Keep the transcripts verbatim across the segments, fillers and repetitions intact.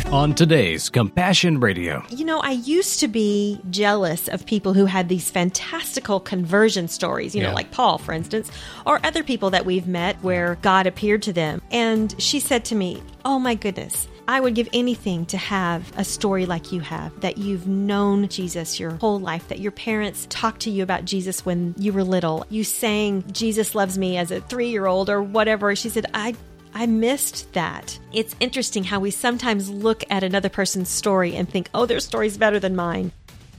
on today's Compassion Radio. You know, I used to be jealous of people who had these fantastical conversion stories, you know, Yeah. like Paul, for instance, or other people that we've met where God appeared to them. And she said to me, oh my goodness, I would give anything to have a story like you have, that you've known Jesus your whole life, that your parents talked to you about Jesus when you were little. You sang Jesus Loves Me as a three-year-old or whatever. She said, I I missed that. It's interesting how we sometimes look at another person's story and think, oh, their story's better than mine.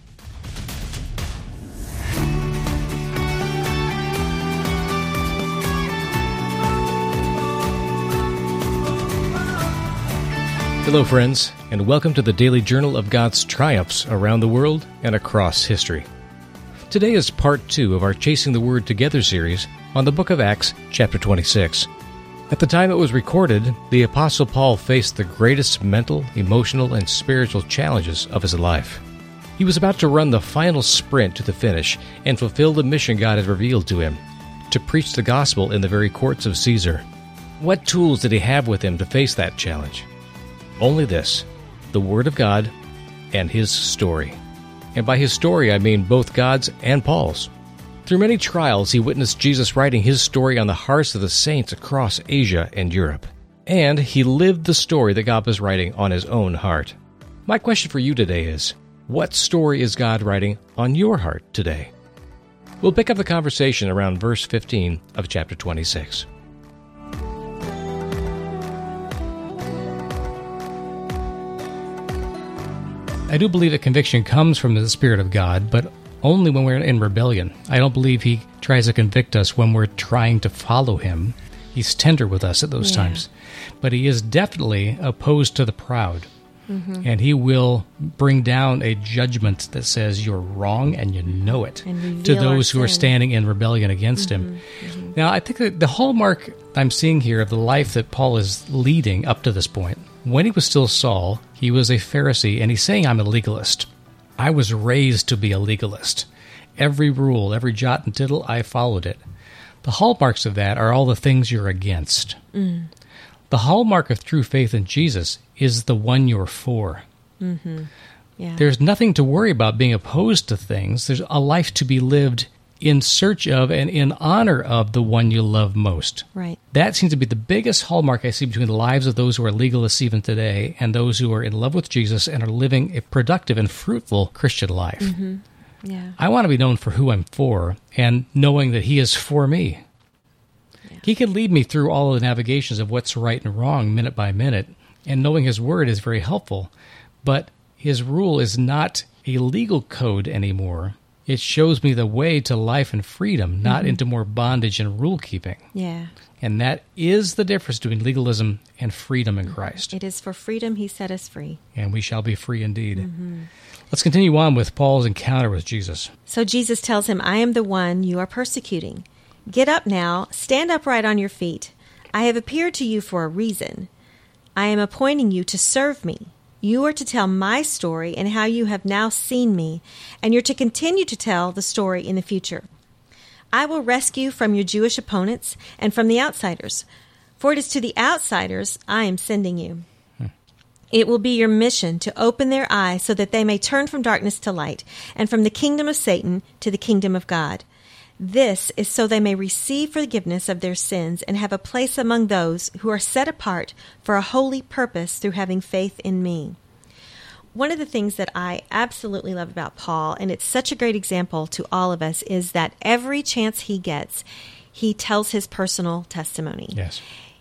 Hello, friends, and welcome to the Daily Journal of God's triumphs around the world and across history. Today is part two of our Chasing the Word Together series on the book of Acts, chapter twenty-six. At the time it was recorded, the Apostle Paul faced the greatest mental, emotional, and spiritual challenges of his life. He was about to run the final sprint to the finish and fulfill the mission God had revealed to him, to preach the gospel in the very courts of Caesar. What tools did he have with him to face that challenge? Only this, the Word of God and his story. And by his story, I mean both God's and Paul's. Through many trials, he witnessed Jesus writing his story on the hearts of the saints across Asia and Europe. And he lived the story that God was writing on his own heart. My question for you today is, what story is God writing on your heart today? We'll pick up the conversation around verse fifteen of chapter twenty-six. I do believe that conviction comes from the Spirit of God, but only when we're in rebellion. I don't believe he tries to convict us when we're trying to follow him. He's tender with us at those Yeah. times. But he is definitely opposed to the proud. Mm-hmm. And he will bring down a judgment that says you're wrong and you know it And reveal to our those who are sin. standing in rebellion against him. Mm-hmm. Now, I think that the hallmark I'm seeing here of the life that Paul is leading up to this point, when he was still Saul, he was a Pharisee, and he's saying, I'm a legalist. I was raised to be a legalist. Every rule, every jot and tittle, I followed it. The hallmarks of that are all the things you're against. Mm. The hallmark of true faith in Jesus is the one you're for. Mm-hmm. Yeah. There's nothing to worry about being opposed to things. There's a life to be lived in search of and in honor of the one you love most. Right. That seems to be the biggest hallmark I see between the lives of those who are legalists even today and those who are in love with Jesus and are living a productive and fruitful Christian life. Mm-hmm. Yeah. I want to be known for who I'm for and knowing that he is for me. Yeah. He can lead me through all of the navigations of what's right and wrong minute by minute, and knowing his word is very helpful. But his rule is not a legal code anymore. It shows me the way to life and freedom, not Mm-hmm. into more bondage and rule-keeping. Yeah. And that is the difference between legalism and freedom in Christ. It is for freedom he set us free. And we shall be free indeed. Mm-hmm. Let's continue on with Paul's encounter with Jesus. So Jesus tells him, I am the one you are persecuting. Get up now, stand upright on your feet. I have appeared to you for a reason. I am appointing you to serve me. You are to tell my story and how you have now seen me, and you're to continue to tell the story in the future. I will rescue from your Jewish opponents and from the outsiders, for it is to the outsiders I am sending you. It will be your mission to open their eyes so that they may turn from darkness to light and from the kingdom of Satan to the kingdom of God. This is so they may receive forgiveness of their sins and have a place among those who are set apart for a holy purpose through having faith in me. One of the things that I absolutely love about Paul, and it's such a great example to all of us, is that every chance he gets, he tells his personal testimony. Yes.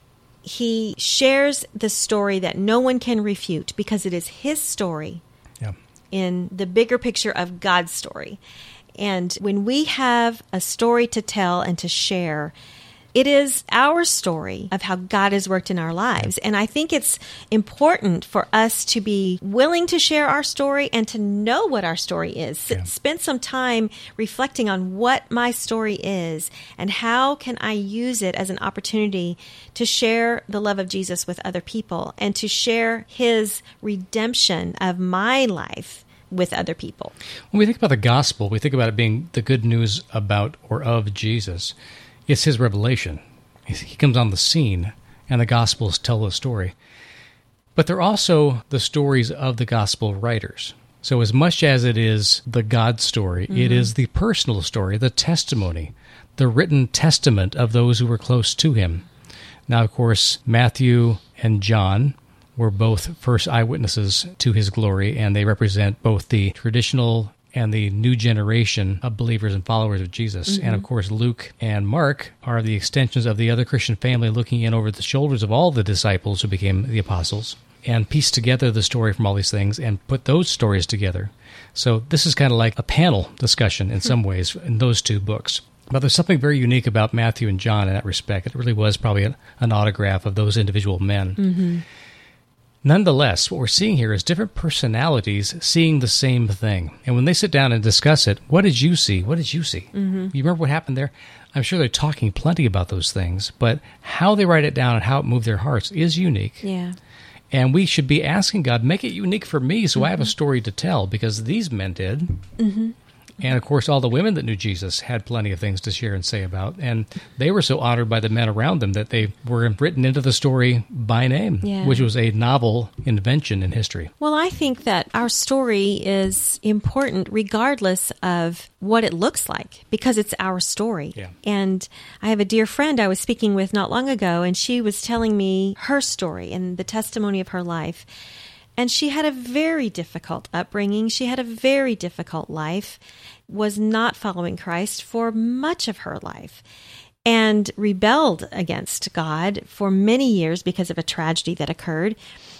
He shares the story that no one can refute because it is his story Yeah. in the bigger picture of God's story. And when we have a story to tell and to share, it is our story of how God has worked in our lives. And I think it's important for us to be willing to share our story and to know what our story is. Yeah. Spend some time reflecting on what my story is and how can I use it as an opportunity to share the love of Jesus with other people and to share his redemption of my life with other people. When we think about the gospel, we think about it being the good news about or of Jesus. It's his revelation. He comes on the scene, and the Gospels tell the story. But they're also the stories of the gospel writers. So as much as it is the God story, mm-hmm. it is the personal story, the testimony, the written testament of those who were close to him. Now, of course, Matthew and John were both first eyewitnesses to his glory, and they represent both the traditional and the new generation of believers and followers of Jesus. Mm-hmm. And of course, Luke and Mark are the extensions of the other Christian family, looking in over the shoulders of all the disciples who became the apostles, and piece together the story from all these things and put those stories together. So this is kind of like a panel discussion in some ways in those two books. But there's something very unique about Matthew and John in that respect. It really was probably an, an autograph of those individual men. Mm-hmm. Nonetheless, what we're seeing here is different personalities seeing the same thing. And when they sit down and discuss it, what did you see? What did you see? Mm-hmm. You remember what happened there? I'm sure they're talking plenty about those things, but how they write it down and how it moved their hearts is unique. Yeah. And we should be asking God, make it unique for me so mm-hmm. I have a story to tell, because these men did. Mm-hmm. And, of course, all the women that knew Jesus had plenty of things to share and say about. And they were so honored by the men around them that they were written into the story by name, yeah. which was a novel invention in history. Well, I think that our story is important regardless of what it looks like, because it's our story. Yeah. And I have a dear friend I was speaking with not long ago, and she was telling me her story and the testimony of her life. And she had a very difficult upbringing. She had a very difficult life, was not following Christ for much of her life, and rebelled against God for many years because of a tragedy that occurred,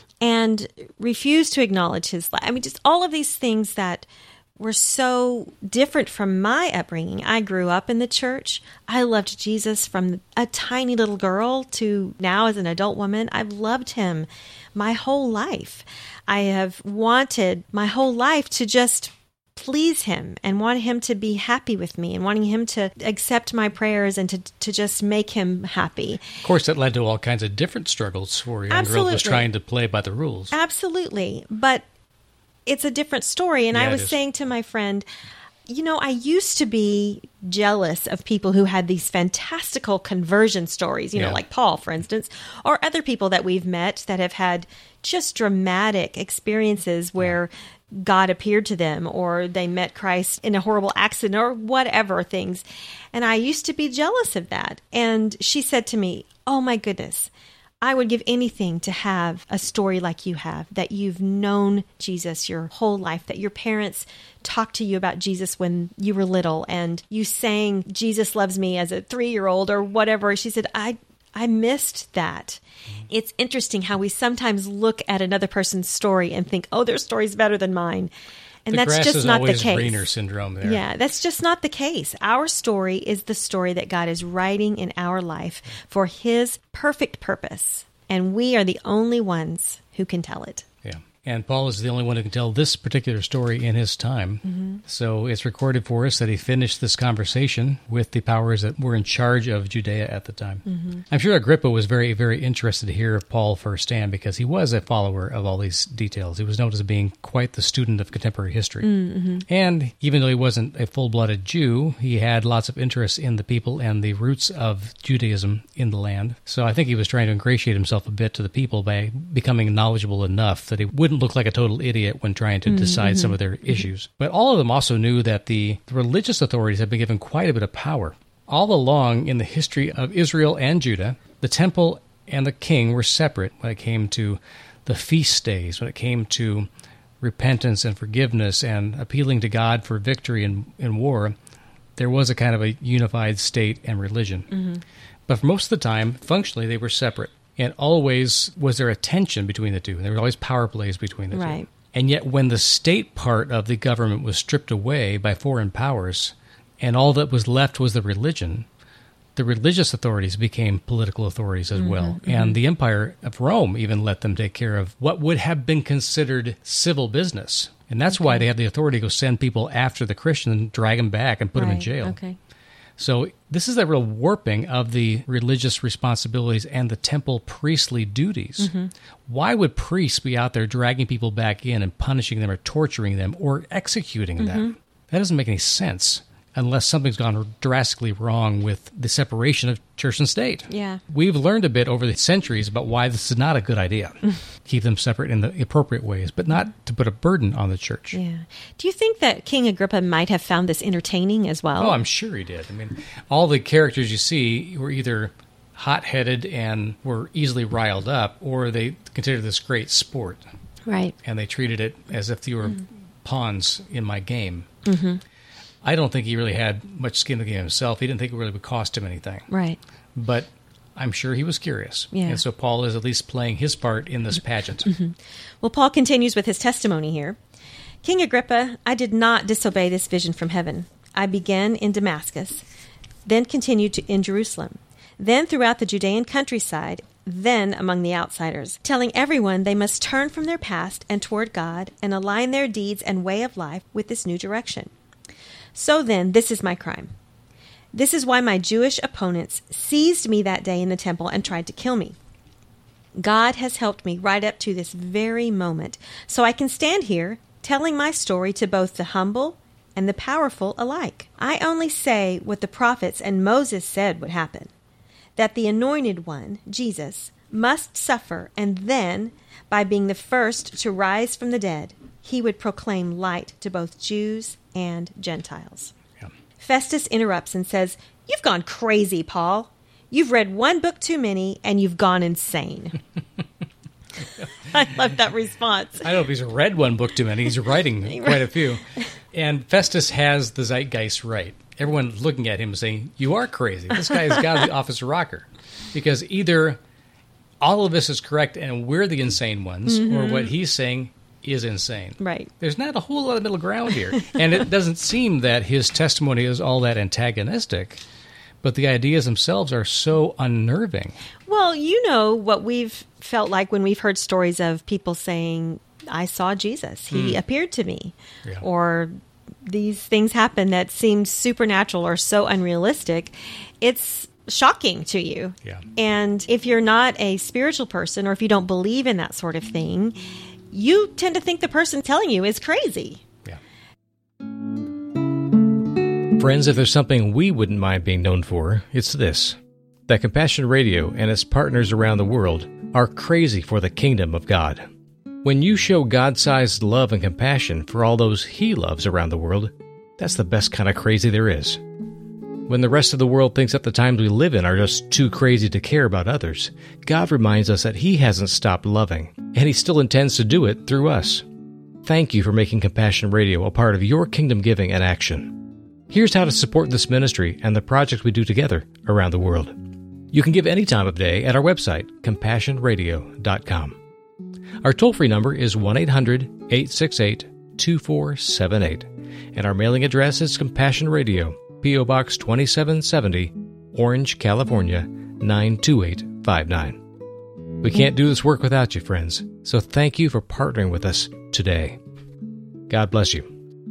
and refused to acknowledge his life. I mean, just all of these things that were so different from my upbringing. I grew up in the church. I loved Jesus from a tiny little girl to now as an adult woman. I've loved him my whole life. I have wanted my whole life to just please him and want him to be happy with me and wanting him to accept my prayers and to to just make him happy. Of course, that led to all kinds of different struggles for a young Absolutely. girl who was trying to play by the rules. Absolutely. But it's a different story. And yeah, I was saying to my friend, you know, I used to be jealous of people who had these fantastical conversion stories, you yeah. know, like Paul, for instance, or other people that we've met that have had just dramatic experiences where yeah. God appeared to them, or they met Christ in a horrible accident, or whatever things. And I used to be jealous of that. And she said to me, oh my goodness, I would give anything to have a story like you have, that you've known Jesus your whole life, that your parents talked to you about Jesus when you were little, and you sang Jesus Loves Me as a three-year-old or whatever. She said, I I missed that. It's interesting how we sometimes look at another person's story and think, oh, their story's better than mine. And the that's grass just is not the always case. greener syndrome there. Yeah, that's just not the case. Our story is the story that God is writing in our life for his perfect purpose. And we are the only ones who can tell it. Yeah. And Paul is the only one who can tell this particular story in his time. Mm-hmm. So it's recorded for us that he finished this conversation with the powers that were in charge of Judea at the time. Mm-hmm. I'm sure Agrippa was very, very interested to hear of Paul firsthand, because he was a follower of all these details. He was known as being quite the student of contemporary history. Mm-hmm. And even though he wasn't a full-blooded Jew, he had lots of interest in the people and the roots of Judaism in the land. So I think he was trying to ingratiate himself a bit to the people by becoming knowledgeable enough that he wouldn't look like a total idiot when trying to decide mm-hmm. some of their issues. But all of them also knew that the religious authorities had been given quite a bit of power. All along in the history of Israel and Judah, the temple and the king were separate when it came to the feast days, when it came to repentance and forgiveness and appealing to God for victory in, in war. There was a kind of a unified state and religion. Mm-hmm. But for most of the time, functionally, they were separate. And always was there a tension between the two. There were always power plays between the right. two. And yet when the state part of the government was stripped away by foreign powers, and all that was left was the religion, the religious authorities became political authorities as mm-hmm, well. Mm-hmm. And the Empire of Rome even let them take care of what would have been considered civil business. And that's okay. why they had the authority to go send people after the Christians and drag them back and put right. them in jail. Okay. So this is a real warping of the religious responsibilities and the temple priestly duties. Mm-hmm. Why would priests be out there dragging people back in and punishing them or torturing them or executing mm-hmm. them? That doesn't make any sense unless something's gone drastically wrong with the separation of church and state. Yeah. We've learned a bit over the centuries about why this is not a good idea. Keep them separate in the appropriate ways, but not to put a burden on the church. Yeah. Do you think that King Agrippa might have found this entertaining as well? Oh, I'm sure he did. I mean, all the characters you see were either hot-headed and were easily riled up, or they considered this great sport. Right. And they treated it as if they were mm. pawns in my game. Mm-hmm. I don't think he really had much skin in the game himself. He didn't think it really would cost him anything. Right. But I'm sure he was curious. Yeah. And so Paul is at least playing his part in this pageant. Mm-hmm. Well, Paul continues with his testimony here. King Agrippa, I did not disobey this vision from heaven. I began in Damascus, then continued to, in Jerusalem, then throughout the Judean countryside, then among the outsiders, telling everyone they must turn from their past and toward God and align their deeds and way of life with this new direction. So then, this is my crime. This is why my Jewish opponents seized me that day in the temple and tried to kill me. God has helped me right up to this very moment, so I can stand here telling my story to both the humble and the powerful alike. I only say what the prophets and Moses said would happen, that the anointed one, Jesus, must suffer, and then, by being the first to rise from the dead, he would proclaim light to both Jews and Gentiles. Yeah. Festus interrupts and says, "You've gone crazy, Paul. You've read one book too many, and you've gone insane." I love that response. I don't know if he's read one book too many. He's writing quite a few. And Festus has the zeitgeist right. Everyone's looking at him and saying, "You are crazy. This guy has got to be off his rocker." Because either all of this is correct and we're the insane ones, mm-hmm. or what he's saying is insane. Right. There's not a whole lot of middle ground here. And it doesn't seem that his testimony is all that antagonistic, but the ideas themselves are so unnerving. Well, you know what we've felt like when we've heard stories of people saying, "I saw Jesus. He mm. appeared to me." Yeah. Or these things happen that seem supernatural or so unrealistic. It's shocking to you. Yeah. And if you're not a spiritual person, or if you don't believe in that sort of thing, you tend to think the person telling you is crazy. Yeah. Friends, if there's something we wouldn't mind being known for, it's this: that Compassion Radio and its partners around the world are crazy for the kingdom of God. When you show God-sized love and compassion for all those He loves around the world, that's the best kind of crazy there is. When the rest of the world thinks that the times we live in are just too crazy to care about others, God reminds us that He hasn't stopped loving, and He still intends to do it through us. Thank you for making Compassion Radio a part of your kingdom giving and action. Here's how to support this ministry and the projects we do together around the world. You can give any time of day at our website, compassion radio dot com. Our toll-free number is one eight hundred eight six eight two four seven eight, and our mailing address is Compassion Radio, P O Box twenty-seven seventy, Orange, California, nine two eight five nine. We can't do this work without you, friends, so thank you for partnering with us today. God bless you.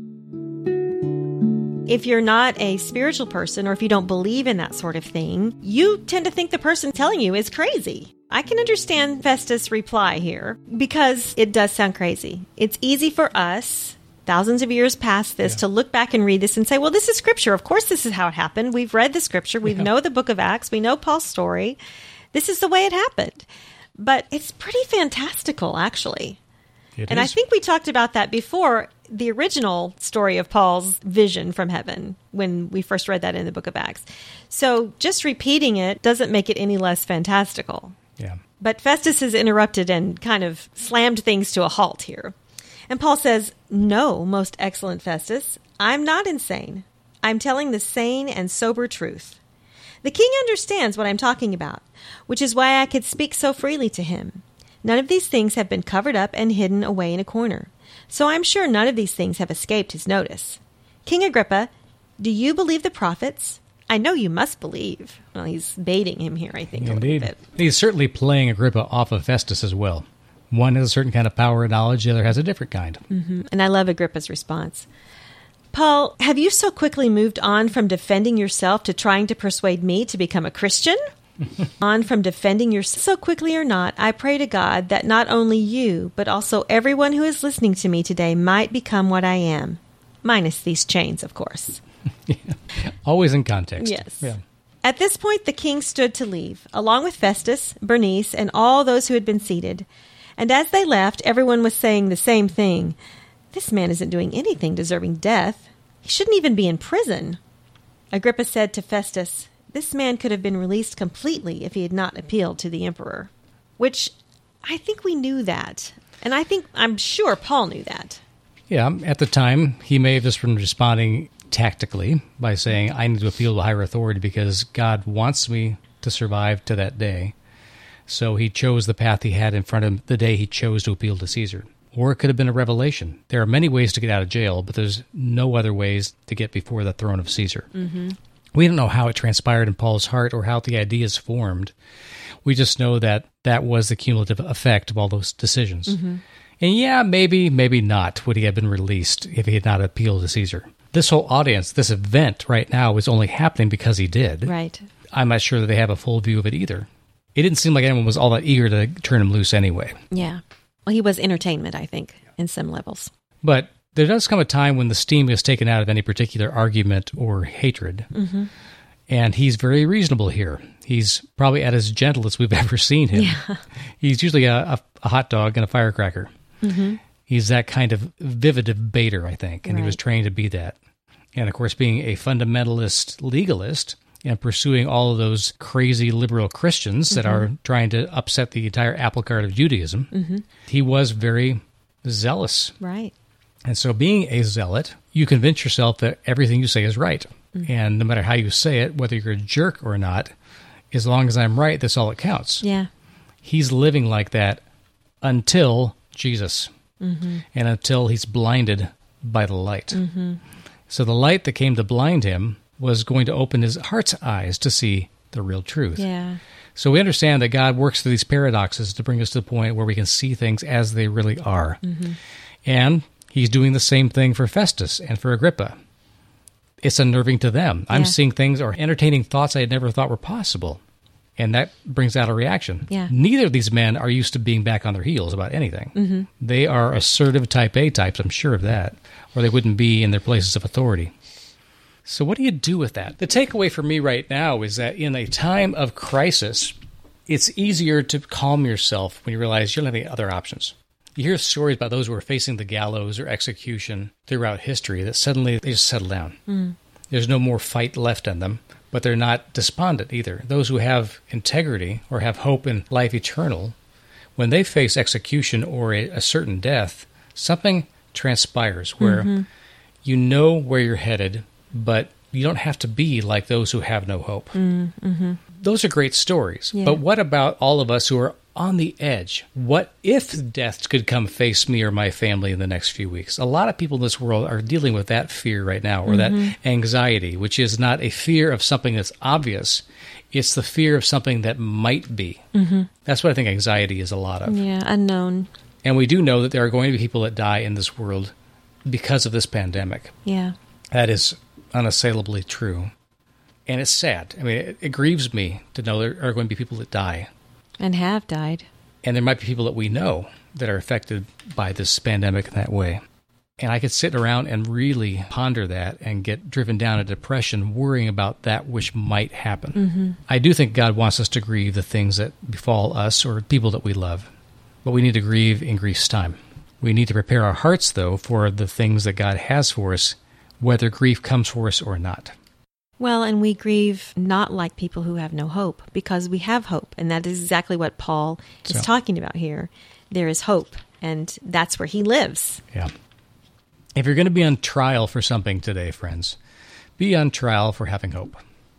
If you're not a spiritual person, or if you don't believe in that sort of thing, you tend to think the person telling you is crazy. I can understand Festus' reply here, because it does sound crazy. It's easy for us, thousands of years past this, yeah. to look back and read this and say, well, this is Scripture. Of course this is how it happened. We've read the Scripture. We yeah. know the book of Acts. We know Paul's story. This is the way it happened. But it's pretty fantastical, actually. It and is. I think we talked about that before, the original story of Paul's vision from heaven, when we first read that in the book of Acts. So just repeating it doesn't make it any less fantastical. Yeah. But Festus has interrupted and kind of slammed things to a halt here. And Paul says, "No, most excellent Festus, I'm not insane. I'm telling the sane and sober truth. The king understands what I'm talking about, which is why I could speak so freely to him. None of these things have been covered up and hidden away in a corner. So I'm sure none of these things have escaped his notice. King Agrippa, do you believe the prophets? I know you must believe." Well, he's baiting him here, I think, Indeed. a little bit. He's certainly playing Agrippa off of Festus as well. One has a certain kind of power and knowledge, the other has a different kind. Mm-hmm. And I love Agrippa's response. "Paul, have you so quickly moved on from defending yourself to trying to persuade me to become a Christian?" On from defending yourself so quickly or not, I pray to God that not only you, but also everyone who is listening to me today might become what I am. Minus these chains, of course. Yeah. Always in context. Yes. Yeah. At this point, the king stood to leave, along with Festus, Bernice, and all those who had been seated. And as they left, everyone was saying the same thing. This man isn't doing anything deserving death. He shouldn't even be in prison. Agrippa said to Festus, this man could have been released completely if he had not appealed to the emperor. Which, I think we knew that. And I think, I'm sure Paul knew that. Yeah, at the time, he may have just been responding tactically by saying, I need to appeal to higher authority because God wants me to survive to that day. So he chose the path he had in front of him the day he chose to appeal to Caesar. Or it could have been a revelation. There are many ways to get out of jail, but there's no other ways to get before the throne of Caesar. Mm-hmm. We don't know how it transpired in Paul's heart or how the ideas formed. We just know that that was the cumulative effect of all those decisions. Mm-hmm. And yeah, maybe, maybe not would he have been released if he had not appealed to Caesar. This whole audience, this event right now is only happening because he did. Right. I'm not sure that they have a full view of it either. It didn't seem like anyone was all that eager to turn him loose anyway. Yeah. Well, he was entertainment, I think, in some levels. But there does come a time when the steam is taken out of any particular argument or hatred. Mm-hmm. And he's very reasonable here. He's probably at as gentle as we've ever seen him. Yeah. He's usually a, a, a hot dog and a firecracker. Mm-hmm. He's that kind of vivid debater, I think, and right. He was trained to be that. And, of course, being a fundamentalist legalist and pursuing all of those crazy liberal Christians mm-hmm. that are trying to upset the entire apple cart of Judaism, mm-hmm. he was very zealous. Right. And so being a zealot, you convince yourself that everything you say is right. Mm-hmm. And no matter how you say it, whether you're a jerk or not, as long as I'm right, that's all that counts. Yeah. He's living like that until Jesus mm-hmm. and until he's blinded by the light. Mm-hmm. So the light that came to blind him was going to open his heart's eyes to see the real truth. Yeah. So we understand that God works through these paradoxes to bring us to the point where we can see things as they really are. Mm-hmm. And he's doing the same thing for Festus and for Agrippa. It's unnerving to them. Yeah. I'm seeing things or entertaining thoughts I had never thought were possible. And that brings out a reaction. Yeah. Neither of these men are used to being back on their heels about anything. Mm-hmm. They are assertive type A types, I'm sure of that, or they wouldn't be in their places of authority. So what do you do with that? The takeaway for me right now is that in a time of crisis, it's easier to calm yourself when you realize you don't have any other options. You hear stories about those who are facing the gallows or execution throughout history that suddenly they just settle down. Mm. There's no more fight left in them, but they're not despondent either. Those who have integrity or have hope in life eternal, when they face execution or a, a certain death, something transpires where mm-hmm. you know where you're headed, but you don't have to be like those who have no hope. Mm-hmm. Those are great stories. Yeah. But what about all of us who are on the edge? What if death could come face me or my family in the next few weeks? A lot of people in this world are dealing with that fear right now, or mm-hmm. that anxiety, which is not a fear of something that's obvious. It's the fear of something that might be. Mm-hmm. That's what I think anxiety is a lot of. Yeah, unknown. And we do know that there are going to be people that die in this world because of this pandemic. Yeah. That is unassailably true. And it's sad. I mean, it, it grieves me to know there are going to be people that die. And have died. And there might be people that we know that are affected by this pandemic in that way. And I could sit around and really ponder that and get driven down a depression worrying about that which might happen. Mm-hmm. I do think God wants us to grieve the things that befall us or people that we love. But we need to grieve in grief's time. We need to prepare our hearts, though, for the things that God has for us, whether grief comes for us or not. Well, and we grieve not like people who have no hope, because we have hope. And that is exactly what Paul is so. talking about here. There is hope, and that's where he lives. Yeah. If you're going to be on trial for something today, friends, be on trial for having hope.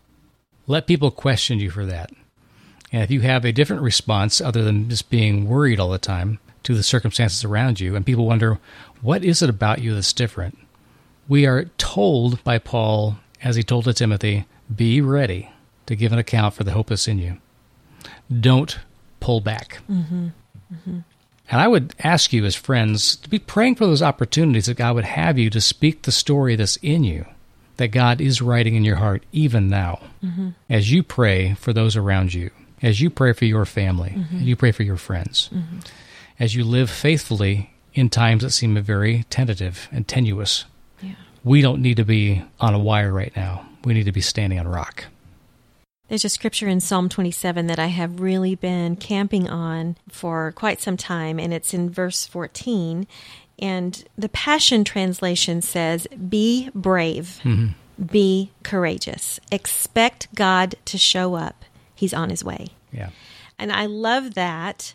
Let people question you for that. And if you have a different response other than just being worried all the time to the circumstances around you, and people wonder, what is it about you that's different? We are told by Paul, as he told to Timothy, be ready to give an account for the hope that's in you. Don't pull back. Mm-hmm. Mm-hmm. And I would ask you as friends to be praying for those opportunities that God would have you to speak the story that's in you, that God is writing in your heart even now, mm-hmm. as you pray for those around you, as you pray for your family, mm-hmm. as you pray for your friends, mm-hmm. as you live faithfully in times that seem very tentative and tenuous. Yeah. we don't need to be on a wire right now. We need to be standing on rock. There's a scripture in Psalm twenty-seven that I have really been camping on for quite some time, and it's in verse fourteen. And the Passion Translation says, "Be brave, mm-hmm. be courageous. Expect God to show up. He's on his way." Yeah. And I love that.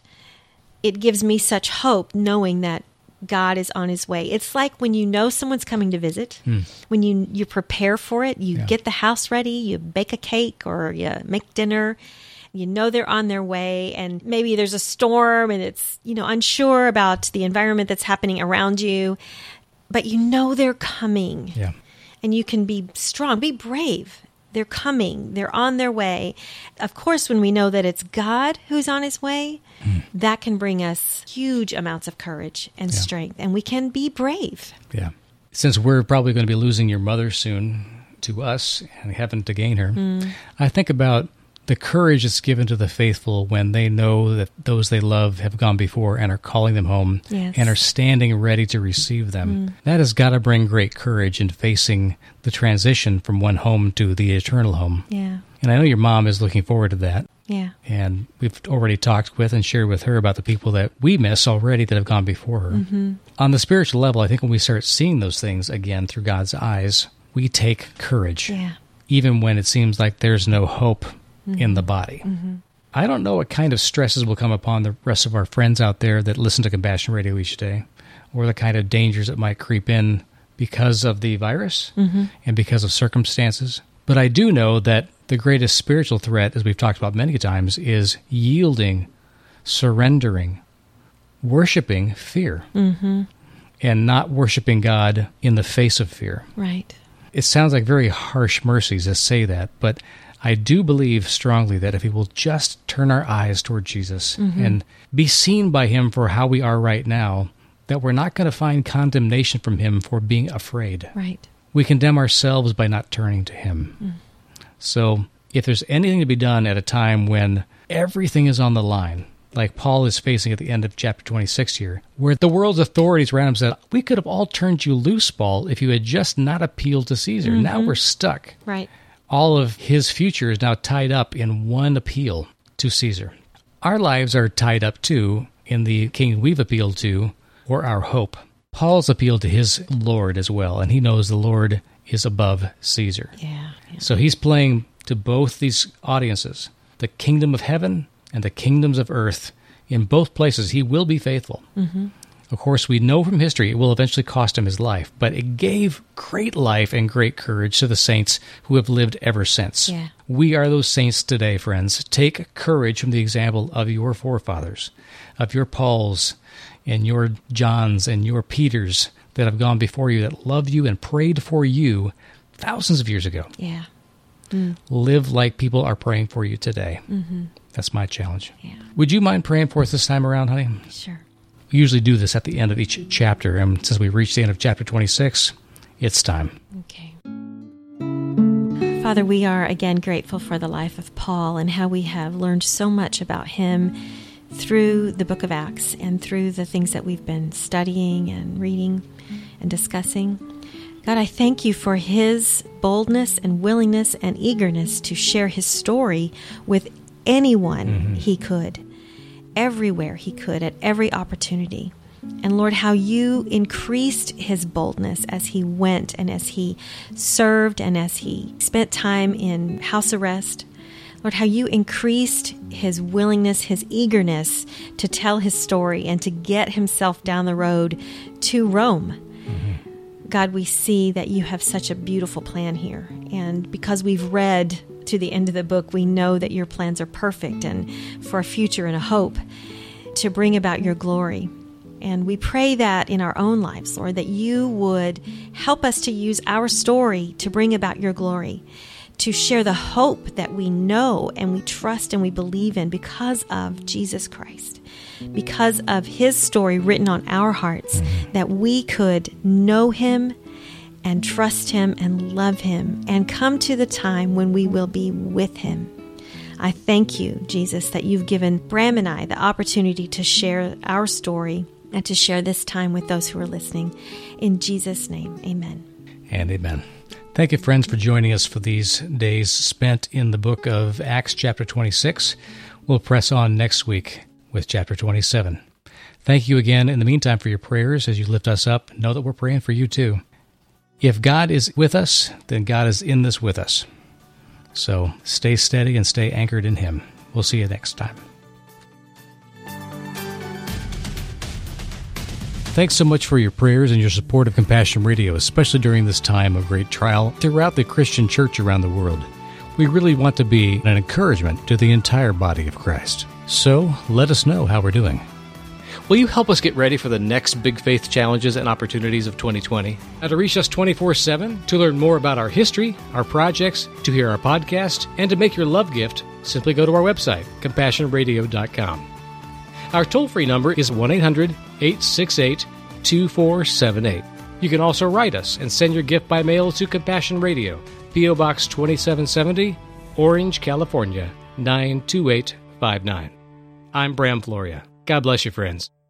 It gives me such hope knowing that God is on his way. It's like when you know someone's coming to visit, mm. when you you prepare for it, you yeah. get the house ready, you bake a cake or you make dinner, you know they're on their way, and maybe there's a storm and it's, you know, unsure about the environment that's happening around you, but you know they're coming. Yeah. And you can be strong, be brave. They're coming. They're on their way. Of course, when we know that it's God who's on his way, mm. that can bring us huge amounts of courage and yeah. strength, and we can be brave. Yeah. Since we're probably going to be losing your mother soon to us and heaven to gain her, mm. I think about the courage that's given to the faithful when they know that those they love have gone before and are calling them home yes. and are standing ready to receive them. Mm. That has got to bring great courage in facing the transition from one home to the eternal home. Yeah. And I know your mom is looking forward to that. Yeah. And we've already talked with and shared with her about the people that we miss already that have gone before her. Mm-hmm. On the spiritual level, I think when we start seeing those things again through God's eyes, we take courage. Yeah. Even when it seems like there's no hope mm-hmm. in the body. Mm-hmm. I don't know what kind of stresses will come upon the rest of our friends out there that listen to Compassion Radio each day, or the kind of dangers that might creep in because of the virus mm-hmm. and because of circumstances. But I do know that the greatest spiritual threat, as we've talked about many times, is yielding, surrendering, worshiping fear, mm-hmm. and not worshiping God in the face of fear. Right. It sounds like very harsh mercies to say that, but I do believe strongly that if we will just turn our eyes toward Jesus mm-hmm. and be seen by him for how we are right now, that we're not going to find condemnation from him for being afraid. Right. We condemn ourselves by not turning to him. Mm. So if there's anything to be done at a time when everything is on the line, like Paul is facing at the end of chapter twenty-six here, where the world's authorities around him said, we could have all turned you loose, Paul, if you had just not appealed to Caesar. Mm-hmm. Now we're stuck. Right. All of his future is now tied up in one appeal to Caesar. Our lives are tied up, too, in the king we've appealed to, or our hope. Paul's appealed to his Lord as well, and he knows the Lord is above Caesar. Yeah, yeah. So he's playing to both these audiences, the kingdom of heaven and the kingdoms of earth. In both places, he will be faithful. Mm-hmm. Of course, we know from history it will eventually cost him his life, but it gave great life and great courage to the saints who have lived ever since. Yeah. We are those saints today, friends. Take courage from the example of your forefathers, of your Pauls and your Johns and your Peters that have gone before you, that loved you and prayed for you thousands of years ago. Yeah. Mm. Live like people are praying for you today. Mm-hmm. That's my challenge. Yeah. Would you mind praying for us this time around, honey? Sure. We usually do this at the end of each chapter, and since we've reached the end of chapter twenty-six, it's time. Okay. Father, we are again grateful for the life of Paul and how we have learned so much about him through the book of Acts and through the things that we've been studying and reading and discussing. God, I thank you for his boldness and willingness and eagerness to share his story with anyone mm-hmm. he could, everywhere he could, at every opportunity. And Lord, how you increased his boldness as he went and as he served and as he spent time in house arrest. Lord, how you increased his willingness, his eagerness to tell his story and to get himself down the road to Rome. Mm-hmm. God, we see that you have such a beautiful plan here. And because we've read to the end of the book, we know that your plans are perfect and for a future and a hope to bring about your glory. And we pray that in our own lives, Lord, that you would help us to use our story to bring about your glory, to share the hope that we know and we trust and we believe in because of Jesus Christ, because of his story written on our hearts, that we could know him and trust him and love him and come to the time when we will be with him. I thank you, Jesus, that you've given Bram and I the opportunity to share our story and to share this time with those who are listening. In Jesus' name, amen. and amen. Thank you, friends, for joining us for these days spent in the book of Acts chapter twenty-six. We'll press on next week with chapter twenty-seven. Thank you again in the meantime for your prayers as you lift us up. Know that we're praying for you too. If God is with us, then God is in this with us. So stay steady and stay anchored in Him. We'll see you next time. Thanks so much for your prayers and your support of Compassion Radio, especially during this time of great trial throughout the Christian church around the world. We really want to be an encouragement to the entire body of Christ. So let us know how we're doing. Will you help us get ready for the next big faith challenges and opportunities of twenty twenty? Now, to reach us twenty-four seven, to learn more about our history, our projects, to hear our podcast, and to make your love gift, simply go to our website, compassion radio dot com. Our toll-free number is one eight hundred, eight six eight, two four seven eight. You can also write us and send your gift by mail to Compassion Radio, P O Box twenty-seven seventy, Orange, California, nine two eight five nine. I'm Bram Floria. God bless you, friends.